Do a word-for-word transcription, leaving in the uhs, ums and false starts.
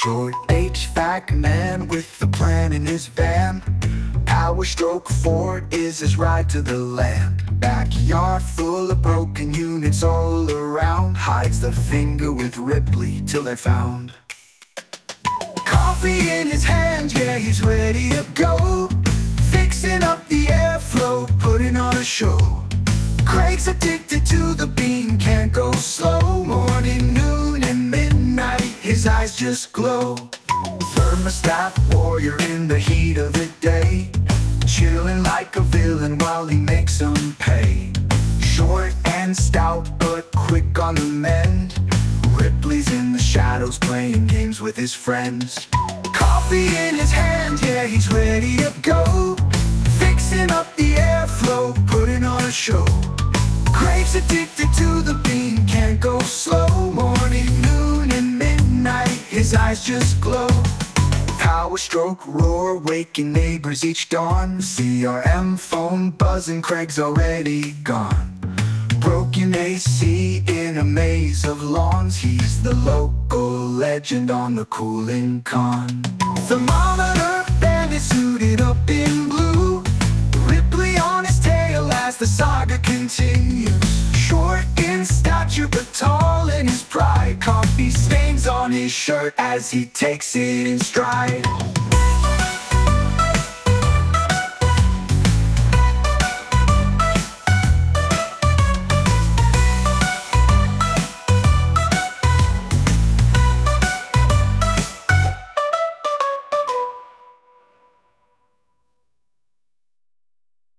Short H V A C man with a plan in his van. Power stroke Ford is his ride to the land. Backyard full of broken units all around. Hides the finger with Ripley till they're found. Coffee in his hand, yeah, he's ready to go. Fixing up the airflow, putting on a show. Craig's addicted to the bean, can't go slow. Morning, noon, and midnight, his eyes just glow. Thermostat warrior in the heat of the day, chilling like a villain while he makes them pay. Short and stout, but quick on the mend. Ripley's in the shadows playing games with his friends. Coffee in his hand, yeah, he's ready to go. Fixing up the airflow, putting on a show. Craig's addicted to the bean, can't go slow. Morning, noon, and midnight, his eyes just glow. Power stroke roar, waking neighbors each dawn. C R M phone buzzing, Craig's already gone. Broken A C in a maze of lawns. He's the local legend on the cooling con. Thermometer bandit suited up in blue. Ripley on his tail as the saga continues. Short in stature but tall in his pride. Coffee stains on his shirt as he takes it in stride.